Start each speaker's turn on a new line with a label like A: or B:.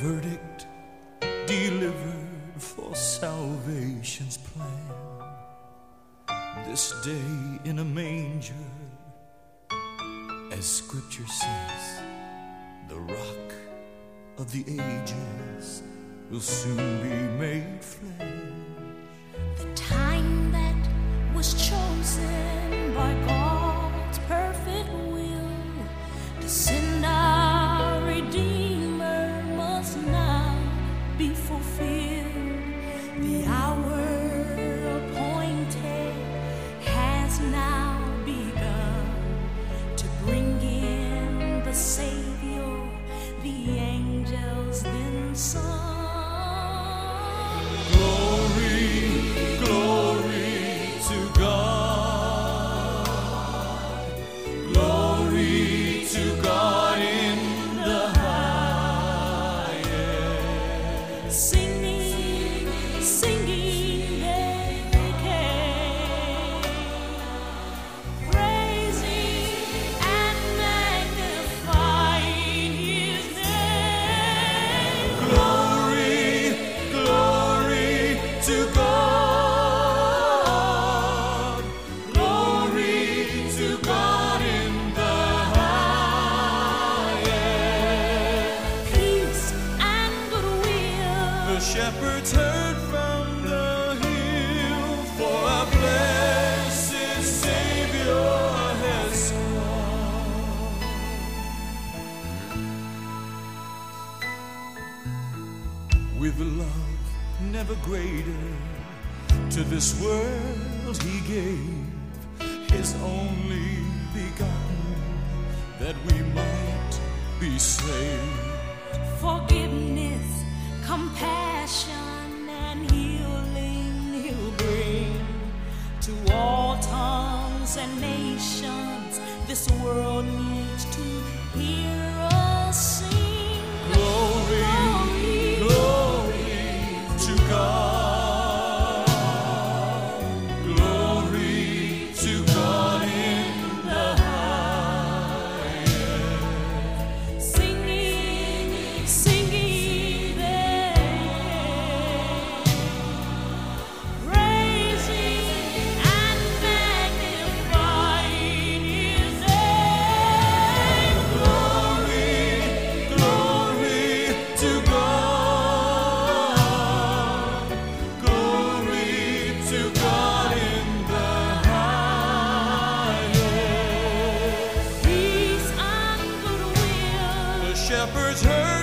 A: verdict delivered for salvation's plan. This day in a manger, as Scripture says, the rock of the ages will soon be made flesh.
B: The time that was chosen by God's perfect will to send our Redeemer must now be fulfilled. The hour appointed has now begun to bring in the Savior. The angels then sung.
A: Shepherds heard from the hill, for our blessed Savior has come. With love never greater, to this world he gave his only begotten, that we might be saved.
B: Forgiveness, compassion, and healing he'll bring to all tongues and nations. This world needs to hear us sing.
A: Glory, glory to God. Glory to God in the highest.
B: Singing, singing, praising and magnifying His name.
A: Glory, glory to God. Glory to God in the highest.
B: Peace and goodwill.
A: The shepherds heard